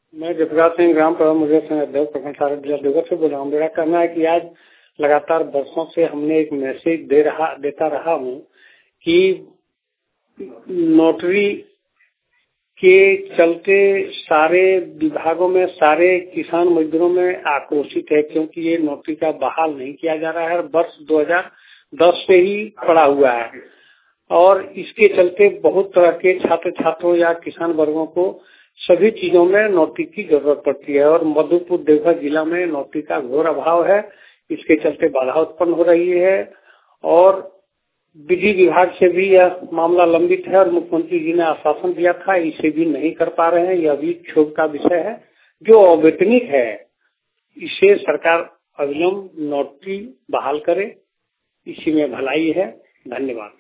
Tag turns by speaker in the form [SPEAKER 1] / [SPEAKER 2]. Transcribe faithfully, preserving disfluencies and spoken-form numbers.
[SPEAKER 1] मैं जगराज सिंह ग्राम प्रधान मुझे अध्यक्ष प्रखंड सारण जिला देवघर से बोल रहा हूँ। मेरा कहना है कि आज लगातार वर्षों से हमने एक मैसेज दे रहा देता रहा हूँ कि नोटरी के चलते सारे विभागों में सारे किसान मजदूरों में आक्रोशित है, क्योंकि ये नौकरी का बहाल नहीं किया जा रहा है। वर्ष दो हज़ार दस से ही पड़ा हुआ है और इसके चलते बहुत तरह के छात्र छात्रों या किसान वर्गों को सभी चीजों में नौकरी की जरूरत पड़ती है और मधुपुर देवघर जिला में नौकरी का घोर अभाव है। इसके चलते बाधा उत्पन्न हो रही है और विधि विभाग से भी यह मामला लंबित है और मुख्यमंत्री जी ने आश्वासन दिया था, इसे भी नहीं कर पा रहे हैं। यह भी क्षोभ का विषय है। जो अवैतनिक है इसे सरकार अविलंब नौकरी बहाल करे, इसी में भलाई है। धन्यवाद।